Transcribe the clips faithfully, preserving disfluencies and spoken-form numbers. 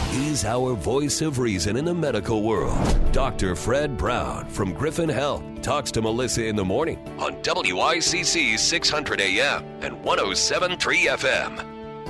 He's our voice of reason in the medical world. Doctor Fred Brown from Griffin Health talks to Melissa in the morning on W I C C six hundred A M and one oh seven point three F M.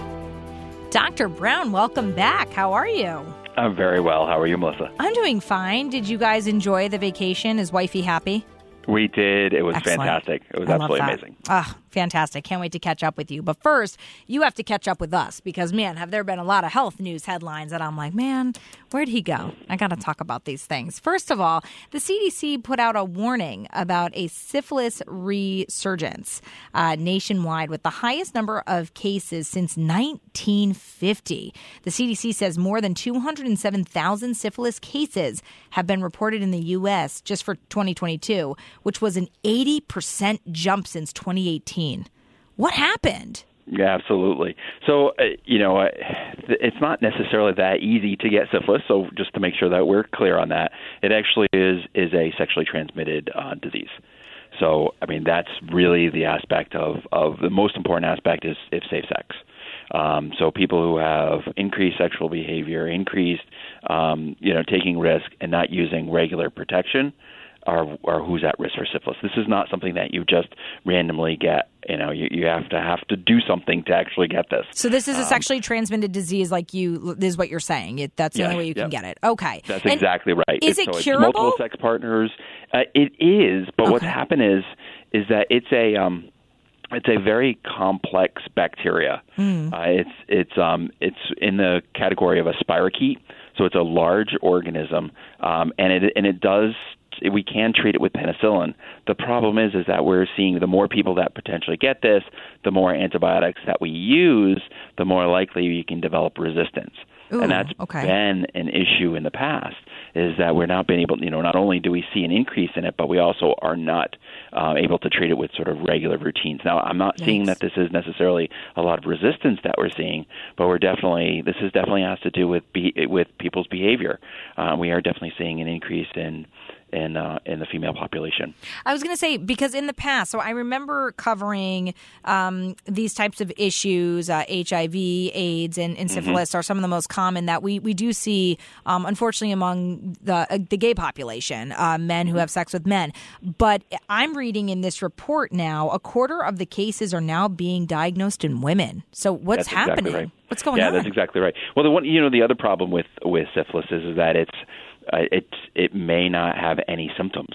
Doctor Brown, welcome back. How are you? I'm very well. How are you, Melissa? I'm doing fine. Did you guys enjoy the vacation? Is wifey happy? We did. It was Excellent. fantastic. It was I absolutely love that. amazing. Ah, fantastic. Can't wait to catch up with you. But first, you have to catch up with us because, man, have there been a lot of health news headlines that I'm like, man, where'd he go? I got to talk about these things. First of all, the C D C put out a warning about a syphilis resurgence uh, nationwide with the highest number of cases since nineteen fifty. The C D C says more than two hundred seven thousand syphilis cases have been reported in the U S just for twenty twenty-two, which was an eighty percent jump since twenty eighteen. What happened? Yeah, absolutely. So, uh, you know, uh, it's not necessarily that easy to get syphilis. So just to make sure that we're clear on that, it actually is is a sexually transmitted uh, disease. So, I mean, that's really the aspect of, of the most important aspect is if safe sex. Um, so people who have increased sexual behavior, increased, um, you know, taking risk and not using regular protection are, are who's at risk for syphilis. This is not something that you just randomly get. You know, you, you have to have to do something to actually get this. So this is a um, sexually transmitted disease, like you. This is what you're saying. It, that's the yeah, only way you yeah. can get it. Okay, That's and exactly right. Is it's, it so curable? It's multiple sex partners. Uh, it is, but Okay. what's happened is is that it's a um, it's a very complex bacteria. Mm. Uh, it's it's um, it's in the category of a spirochete, so it's a large organism, um, and it and it does. We can treat it with penicillin. The problem is, is that we're seeing the more people that potentially get this, the more antibiotics that we use, the more likely you can develop resistance. Ooh, and that's okay. been an issue in the past, is that we're not being able, you know, not only do we see an increase in it, but we also are not uh, able to treat it with sort of regular routines. Now, I'm not Yikes. seeing that this is necessarily a lot of resistance that we're seeing, but we're definitely, this is definitely has to do with be, with people's behavior. Uh, we are definitely seeing an increase in in uh, in the female population. I was going to say, because in the past, so I remember covering um, these types of issues, uh, H I V, AIDS, and, and syphilis mm-hmm. are some of the most common that we, we do see, um, unfortunately, among the uh, the gay population, uh, men who have sex with men. But I'm reading in this report now, a quarter of the cases are now being diagnosed in women. So what's That's happening? Exactly right. What's going yeah, on? Yeah, that's exactly right. Well, the one, you know, the other problem with, with syphilis is, is that it's Uh, it it may not have any symptoms,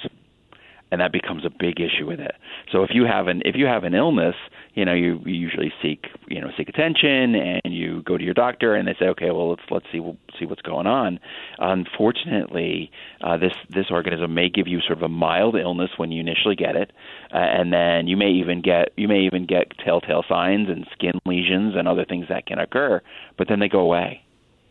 and that becomes a big issue with it. So if you have an if you have an illness, you know, you, you usually seek you know seek attention, and you go to your doctor, and they say, okay, well let's let's see we'll see what's going on. Unfortunately, uh, this this organism may give you sort of a mild illness when you initially get it, uh, and then you may even get you may even get telltale signs and skin lesions and other things that can occur, but then they go away.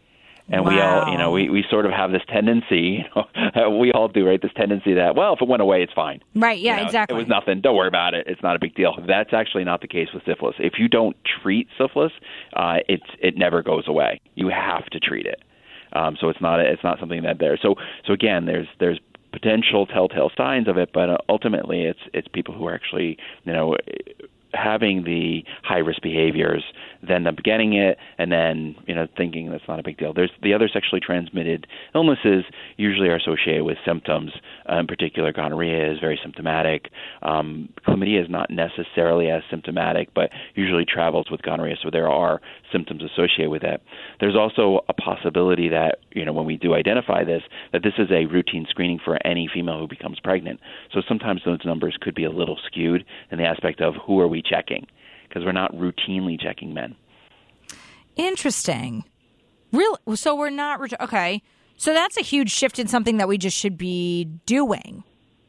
And wow. we all, you know, we, we sort of have this tendency, you know, we all do, right, this tendency that, well, if it went away, it's fine. Right, yeah, you know, exactly. It was nothing. Don't worry about it. It's not a big deal. That's actually not the case with syphilis. If you don't treat syphilis, uh, it's, it never goes away. You have to treat it. Um, so it's not it's not something that there. So so again, there's there's potential telltale signs of it, but uh, ultimately it's it's people who are actually, you know, having the high-risk behaviors, then them getting it, and then, you know, thinking that's not a big deal. There's the other sexually transmitted illnesses usually are associated with symptoms. Uh, in particular, gonorrhea is very symptomatic. Um, chlamydia is not necessarily as symptomatic, but usually travels with gonorrhea, so there are symptoms associated with that. There's also a possibility that, you know, when we do identify this, that this is a routine screening for any female who becomes pregnant. So sometimes those numbers could be a little skewed in the aspect of who are we checking, because we're not routinely checking men. Interesting. Real. So we're not. Okay. So that's a huge shift in something that we just should be doing.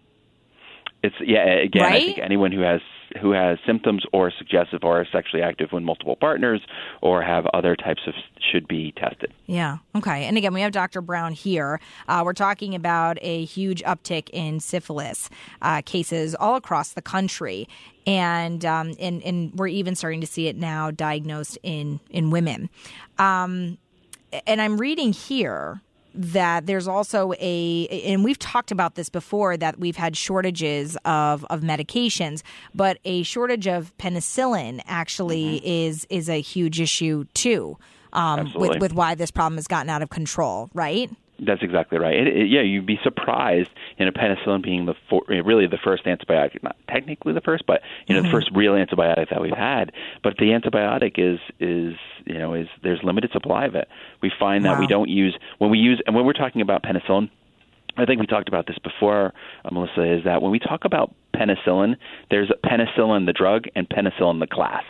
It's yeah. Again, right? I think anyone who has who has symptoms or suggestive or are sexually active with multiple partners or have other types of should be tested. Yeah. Okay. And again, we have Doctor Brown here. Uh, we're talking about a huge uptick in syphilis uh, cases all across the country. And, um, and and we're even starting to see it now diagnosed in, in women. Um, and I'm reading here that there's also a, and we've talked about this before, that we've had shortages of, of medications, but a shortage of penicillin actually mm-hmm. is is a huge issue too. um, with, with why this problem has gotten out of control, right? That's exactly right. It, it, yeah, you'd be surprised in a penicillin being the for, really the first antibiotic, not technically the first, but you know mm-hmm. the first real antibiotic that we've had. But the antibiotic is is you know is there's limited supply of it. We find that wow. we don't use when we use and when we're talking about penicillin. I think we talked about this before, uh, Melissa. Is that when we talk about penicillin, there's penicillin the drug and penicillin the class.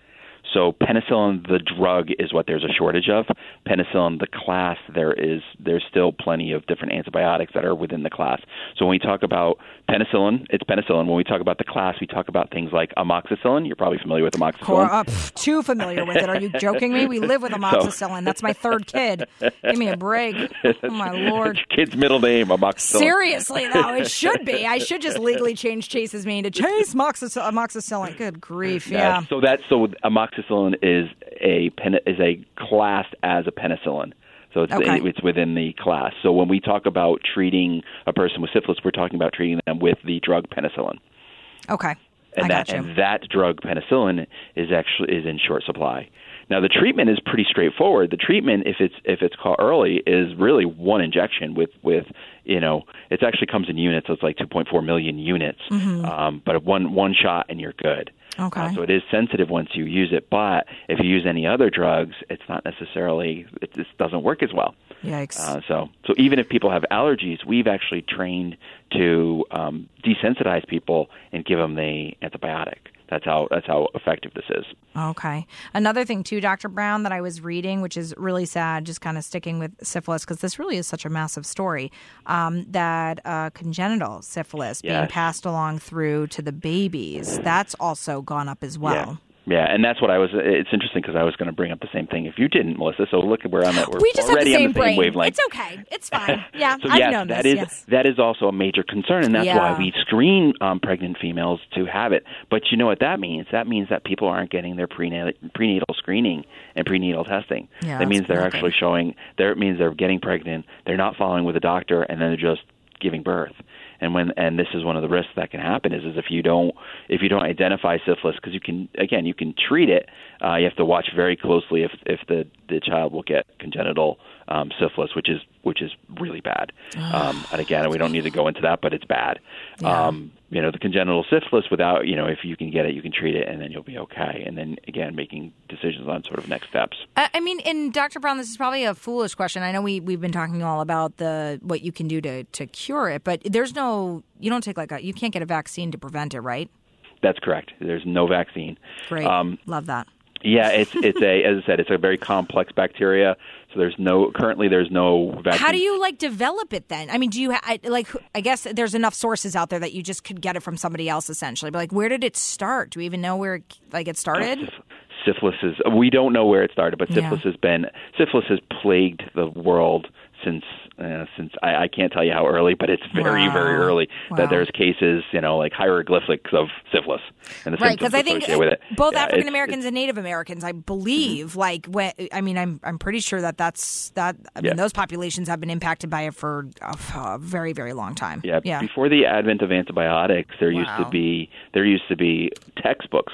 So penicillin, the drug, is what there's a shortage of. Penicillin, the class, there is there's still plenty of different antibiotics that are within the class. So when we talk about penicillin, it's penicillin. When we talk about the class, we talk about things like amoxicillin. You're probably familiar with amoxicillin. Cor- uh, too familiar with it. Are you joking me? We live with amoxicillin. That's my third kid. Give me a break. Oh, my Lord. Kid's middle name, amoxicillin. Seriously, though, it should be. I should just legally change Chase's name to Chase Moxicillin. amoxicillin. Good grief, yeah. yeah. So that's so amoxicillin is a pen, is a classed as a penicillin. So it's okay. it's within the class. So when we talk about treating a person with syphilis, we're talking about treating them with the drug penicillin. Okay. And I that got you. and that drug penicillin is actually is in short supply. Now the treatment is pretty straightforward. The treatment, if it's if it's caught early, is really one injection with with you know it actually comes in units. So it's like two point four million units, mm-hmm. um, but one one shot and you're good. Okay. Uh, so it is sensitive once you use it, but if you use any other drugs, it's not necessarily it just doesn't work as well. Yikes. Uh, so so even if people have allergies, we've actually trained to um, desensitize people and give them the antibiotic. That's how that's how effective this is. Okay. Another thing, too, Doctor Brown, that I was reading, which is really sad, just kind of sticking with syphilis, because this really is such a massive story, um, that uh, congenital syphilis yes. being passed along through to the babies, that's also gone up as well. Yeah. Yeah, and that's what I was. It's interesting because I was going to bring up the same thing if you didn't, Melissa. So look at where I'm at. We're we just already have the same on the same brain. wavelength. It's okay. It's fine. Yeah, so I've yes, known that this. is Yes. that is also a major concern, and that's yeah. why we screen um, pregnant females to have it. But you know what that means? That means that people aren't getting their prenatal, prenatal screening and prenatal testing. Yeah, that means they're okay. actually showing. There it means they're getting pregnant. They're not following with a doctor, and then they're just giving birth. And when and this is one of the risks that can happen is, is if you don't if you don't identify syphilis, because you can again you can treat it, uh, you have to watch very closely if if the, the child will get congenital um, syphilis, which is which is really bad. Um, and again, we don't need to go into that, but it's bad. Yeah. Um, you know, the congenital syphilis, without you know, if you can get it, you can treat it, and then you'll be okay. And then again, making decisions on sort of next steps. I mean, and Doctor Brown, this is probably a foolish question. I know we we've been talking all about the what you can do to to cure it, but there's no you don't take like a you can't get a vaccine to prevent it, right? That's correct. There's no vaccine. Great, um, love that. Yeah, it's it's a as I said, it's a very complex bacteria. So there's no currently there's no vaccine. How do you like develop it then? I mean, do you ha- like? I guess there's enough sources out there that you just could get it from somebody else essentially. But like, where did it start? Do we even know where like it started? Syphilis is we don't know where it started, but syphilis yeah. has been syphilis has plagued the world since uh, since I, I can't tell you how early, but it's very wow. very early wow. that there's cases, you know, like hieroglyphics of syphilis and the right, because I think with it. both yeah, African Americans and Native Americans, I believe, mm-hmm. like when I mean, I'm I'm pretty sure that that's that. I mean, yeah. those populations have been impacted by it for a, a very very long time. Yeah. yeah. Before the advent of antibiotics, there wow. used to be there used to be textbooks,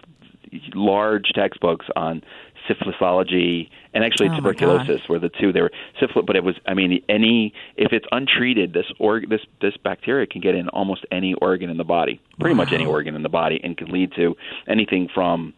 large textbooks on syphilisology and actually oh tuberculosis were the two. They were syphilis, but it was. I mean, any if it's untreated, this org this this bacteria can get in almost any organ in the body, pretty wow. much any organ in the body, and can lead to anything from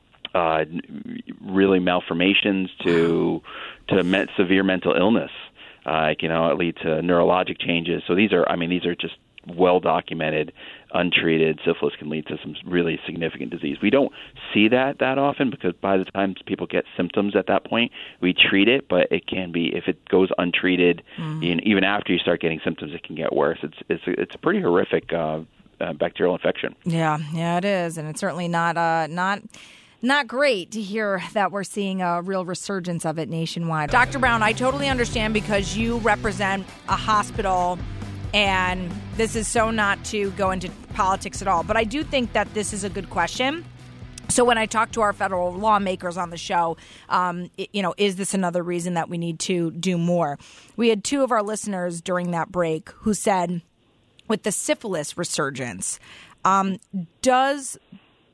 uh, really malformations to to me- severe mental illness. Uh, you know, it lead to neurologic changes. So these are, I mean, these are just well documented. Untreated syphilis can lead to some really significant disease. We don't see that that often because by the time people get symptoms at that point, we treat it. But it can be if it goes untreated, mm. you know, even after you start getting symptoms, it can get worse. It's it's it's a pretty horrific uh, uh, bacterial infection. Yeah, yeah, it is, and it's certainly not uh, not. Not great to hear that we're seeing a real resurgence of it nationwide. Doctor Brown, I totally understand because you represent a hospital, and this is so not to go into politics at all. But I do think that this is a good question. So when I talk to our federal lawmakers on the show, um, it, you know, is this another reason that we need to do more? We had two of our listeners during that break who said, with the syphilis resurgence, um, does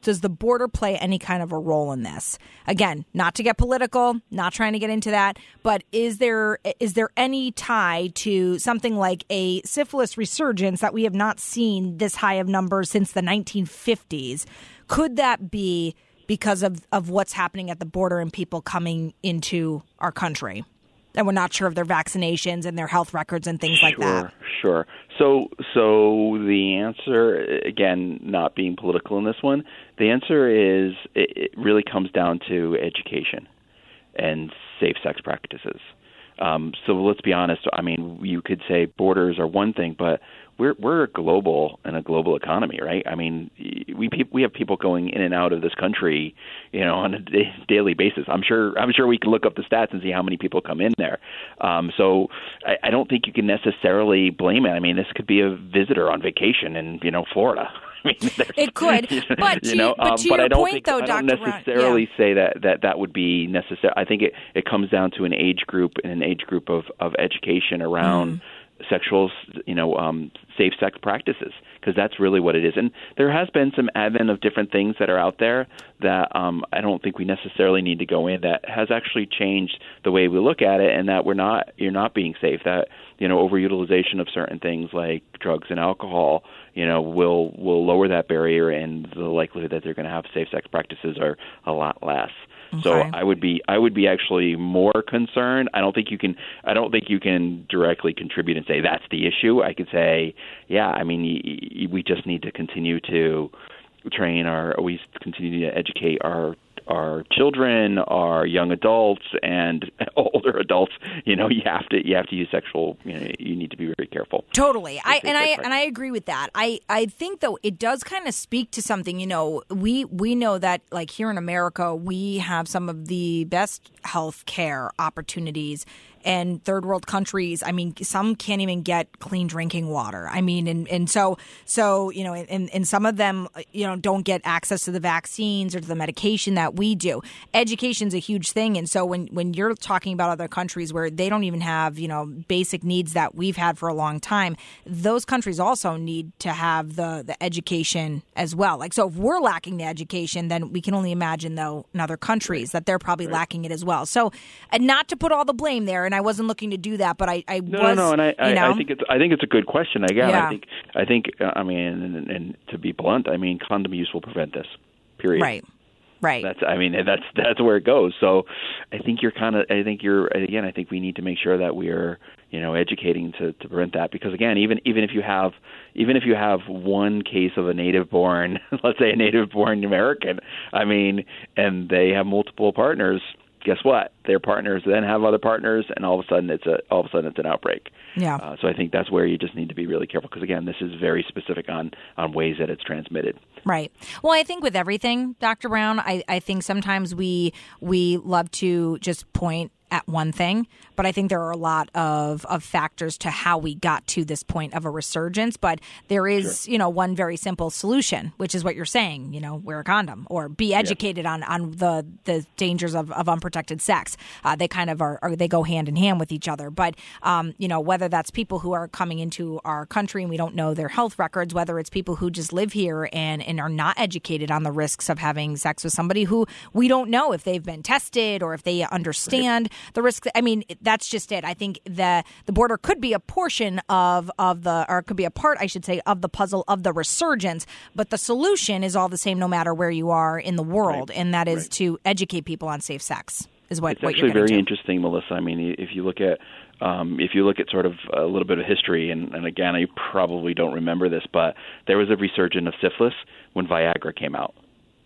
does the border play any kind of a role in this? Again, not to get political, not trying to get into that, but is there is there any tie to something like a syphilis resurgence that we have not seen this high of numbers since the nineteen fifties? Could that be because of, of what's happening at the border and people coming into our country? And we're not sure of their vaccinations and their health records and things like sure, that. Sure. So, so the answer, again, not being political in this one, the answer is it, it really comes down to education and safe sex practices. Um, so let's be honest. I mean, you could say borders are one thing, but we're we're a global and a global economy, right? I mean, we we have people going in and out of this country, you know, on a daily basis. I'm sure I'm sure we can look up the stats and see how many people come in there. Um, so I, I don't think you can necessarily blame it. I mean, this could be a visitor on vacation in, you know, Florida. I mean, it could, but you know, to, but um, to but your I don't point, think, though, I don't Doctor necessarily Brown, yeah. say that, that that would be necessary. I think it, it comes down to an age group and an age group of, of education around mm. sexual, you know, um, safe sex practices, because that's really what it is. And there has been some advent of different things that are out there that um, I don't think we necessarily need to go in. That has actually changed the way we look at it, and that we're not you're not being safe. That, you know, overutilization of certain things like drugs and alcohol, you know, will will lower that barrier, and the likelihood that they're going to have safe sex practices are a lot less. Okay. So I would be I would be actually more concerned. I don't think you can I don't think you can directly contribute and say that's the issue. I could say, yeah, I mean, y- y- we just need to continue to train our we continue to educate our our children, our young adults, and older adults. You know, you have to you have to use sexual. You know, you need to be very careful. Totally, I and I and I agree with that. I, I think though it does kind of speak to something. You know, we we know that like here in America, we have some of the best health care opportunities. And third world countries, I mean, some can't even get clean drinking water. I mean, and, and so, so you know, and, and some of them, you know, don't get access to the vaccines or to the medication that we do. Education's a huge thing. And so when, when you're talking about other countries where they don't even have, you know, basic needs that we've had for a long time, those countries also need to have the, the education as well. Like, so if we're lacking the education, then we can only imagine, though, in other countries that they're probably right. lacking it as well. So, and not to put all the blame there, and I wasn't looking to do that, but I, I no, was. No, no, and I, you know, I think it's I think it's a good question. Again, yeah. I think I think I mean, and, and to be blunt, I mean, condom use will prevent this. Period. Right. Right. That's I mean, that's that's where it goes. So, I think you're kind of. I think you're again. I think we need to make sure that we are, you know, educating to, to prevent that, because again, even even if you have even if you have one case of a native-born, let's say a native-born American, I mean, and they have multiple partners. Guess what? Their partners then have other partners, and all of a sudden it's a all of a sudden it's an outbreak. Yeah. Uh, so I think that's where you just need to be really careful, because again, this is very specific on on ways that it's transmitted. Right. Well, I think with everything, Doctor Brown, I, I think sometimes we we love to just point at one thing, but I think there are a lot of, of factors to how we got to this point of a resurgence. But there is, sure. you know, one very simple solution, which is what you're saying, you know, wear a condom or be educated yeah. on, on the, the dangers of, of unprotected sex. Uh, they kind of are, are, they go hand in hand with each other. But, um, you know, whether that's people who are coming into our country and we don't know their health records, whether it's people who just live here and, and are not educated on the risks of having sex with somebody who we don't know if they've been tested or if they understand right. the risk. I mean, that's just it. I think the the border could be a portion of, of the, or it could be a part, I should say, of the puzzle of the resurgence. But the solution is all the same no matter where you are in the world, right. and that is right. to educate people on safe sex. Is what, it's what actually you're very do. interesting, Melissa. I mean, if you look at um, if you look at sort of a little bit of history, and, and again, I probably don't remember this, but there was a resurgence of syphilis when Viagra came out.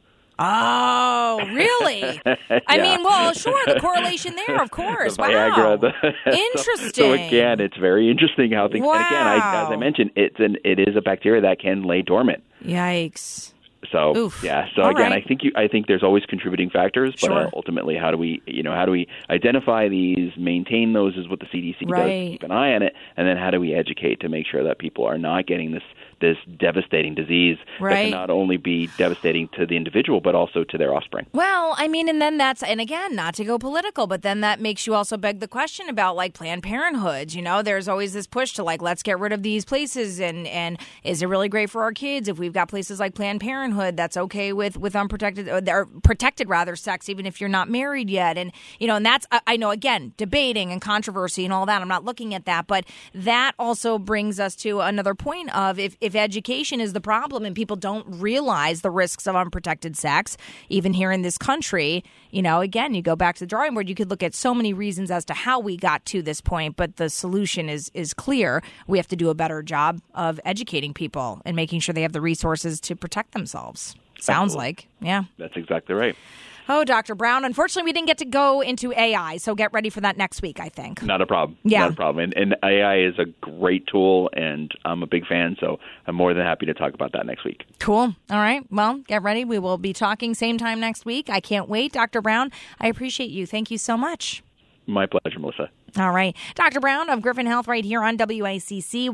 Oh, really? I yeah. mean, well, sure, the correlation there, of course. The Viagra, wow. The, interesting. So, so again, it's very interesting how things. Wow. And again, I, as I mentioned, it's an it is a bacteria that can lay dormant. Yikes. So Oof. yeah. So All again, right. I think you. I think there's always contributing factors, but sure. uh, ultimately, how do we, you know, how do we identify these, maintain those, is what the C D C right. does. Keep an eye on it, and then how do we educate to make sure that people are not getting this this devastating disease right. that can not only be devastating to the individual, but also to their offspring. Well, I mean, and then that's, and again, not to go political, but then that makes you also beg the question about like Planned Parenthood. You know, there's always this push to like, let's get rid of these places. And, and is it really great for our kids if we've got places like Planned Parenthood that's okay with, with unprotected, or protected rather, sex, even if you're not married yet? And, you know, and that's, I know, again, debating and controversy and all that. I'm not looking at that, but that also brings us to another point of if, if education is the problem and people don't realize the risks of unprotected sex, even here in this country, you know, again, you go back to the drawing board, you could look at so many reasons as to how we got to this point, but the solution is is clear. We have to do a better job of educating people and making sure they have the resources to protect themselves. Sounds Absolutely. like, yeah. That's exactly right. Oh, Doctor Brown, unfortunately, we didn't get to go into A I, so get ready for that next week, I think. Not a problem. Yeah. Not a problem. And, and A I is a great tool, and I'm a big fan, so I'm more than happy to talk about that next week. Cool. All right. Well, get ready. We will be talking same time next week. I can't wait. Doctor Brown, I appreciate you. Thank you so much. My pleasure, Melissa. All right. Doctor Brown of Griffin Health right here on W I C C.